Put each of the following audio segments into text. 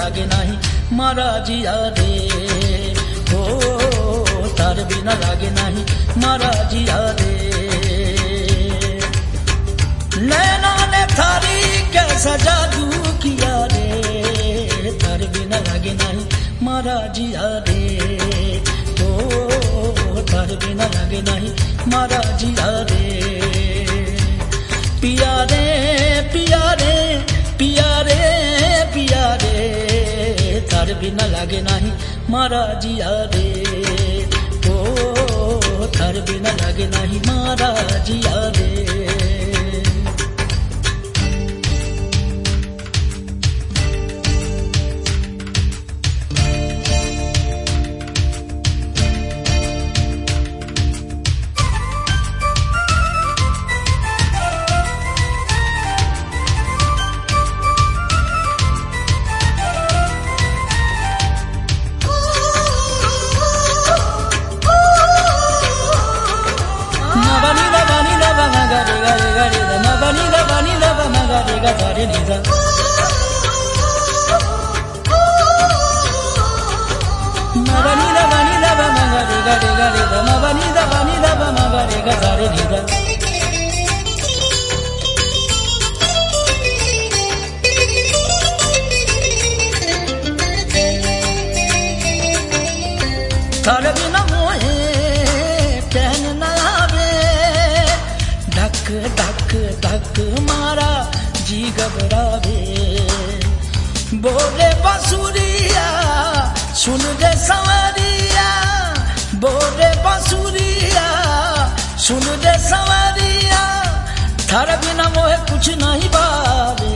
लागे नाही मारा जिया रे हो तार बिना लागे नहीं मारा जिया रे नैना ने थारी कैसा जादू किया रे तार बिना लागे नहीं मारा जिया रे हो तार बिना लागे नहीं मारा जिया रे पिया रे पिया रे पिया रे पिया रे तार बिना लागे नहीं मारा जिया रे ओ तार बिना लागे नहीं मारा जिया रे थारे बिना मोहे कहन न आवे धक धक धक मारा जी घबरावे बोले बांसुरिया सुन दे संवरिया बोले बांसुरिया सुन दे संवरिया थारे बिना मोहे कुछ नहीं भावे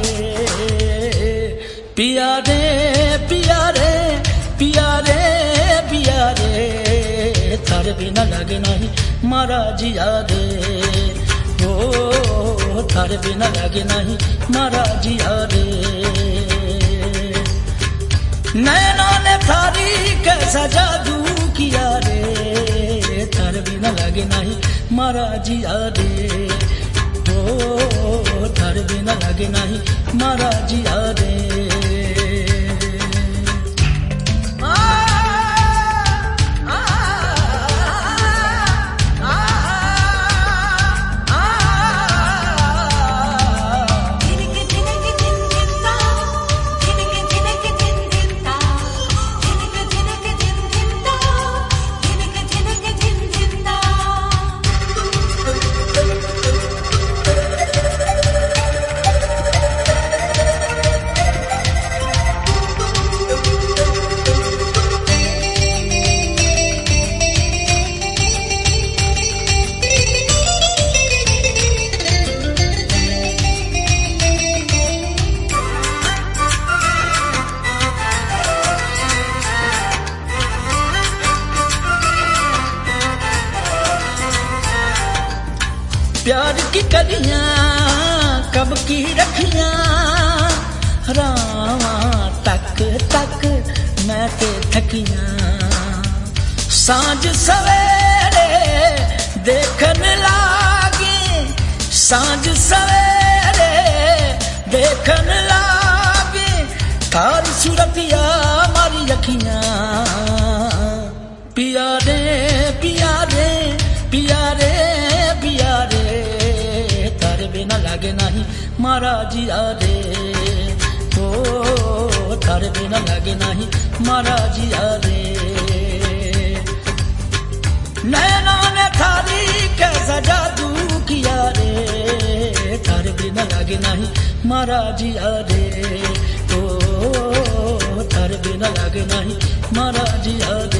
पिया रे पिया रे पिया रे पिया रे थारे बिना लागे नहीं मारा जिया रे ओ थारे बिना लागे नहीं मारा जिया रे नैना ने थारी कैसा जादू किया रे थारे बिना लागे नहीं मारा जिया रे ओ थारे बिना लागे नहीं मारा जिया रे प्यार की कलियां कब की रखियां रावां तक तक मैं ते थकियां सांझ सवेरे देखन लागे सांझ सवेरे देखन लागे थारी सूरतिया मारी अखियां पिया रे पिया रे पिया रे पिया रे तारे बिना लागे नहीं मारा जिया रे ओ तारे बिना लागे नहीं मारा जिया रे नैना ने थारी कैसा जादू किया रे तारे बिना लागे नहीं मारा जिया रे ओ तारे बिना लागे नहीं मारा जिया रे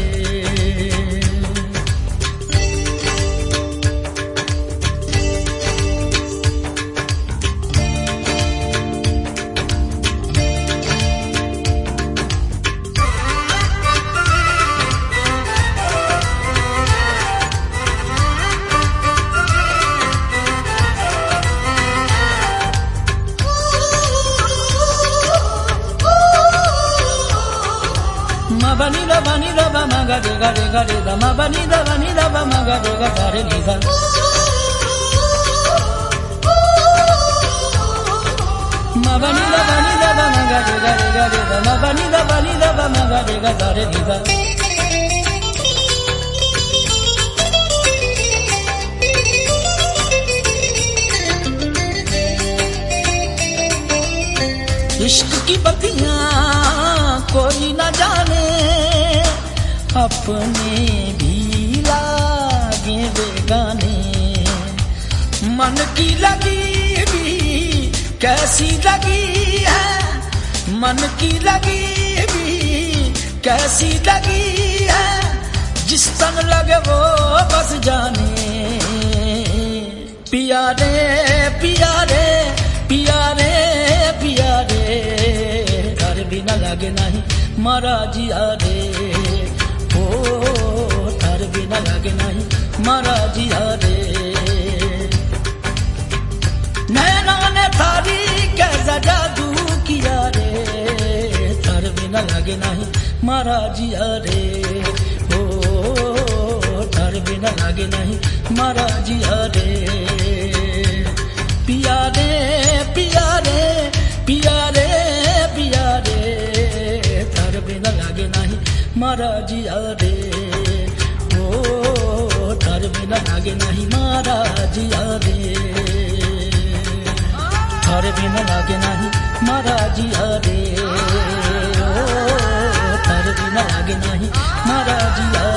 vanida ba maga de ga de da ma vanida ba maga de ga re ni da ma vanida ba ma ga re ga ma ba ni da ba ma ga re ga da re ni da. इश्क की बत्तियां कोई न जाने अपने भी लागे बेगाने मन की लगी भी कैसी लगी है मन की लगी भी कैसी लगी है जिस तन लगे वो बस जाने पिया रे पिया रे पिया रे पिया रे तार बिना लागे नहीं मारा जिया रे ओ तार बिना लागे नहीं मारा जिया रे नैना ने थारी कैसा जादू किया रे तार बिना लागे नहीं मारा जिया रे ओ तार बिना लागे नहीं मारा जिया रे पिया रे पिया रे पिया रे पिया रे तार बिना लागे नहीं मारा जिया रे ओ तार बिना लागे नहीं मारा जिया रे तार बिना लागे नहीं मारा जिया रे ओ तार बिना लागे नहीं मारा जिया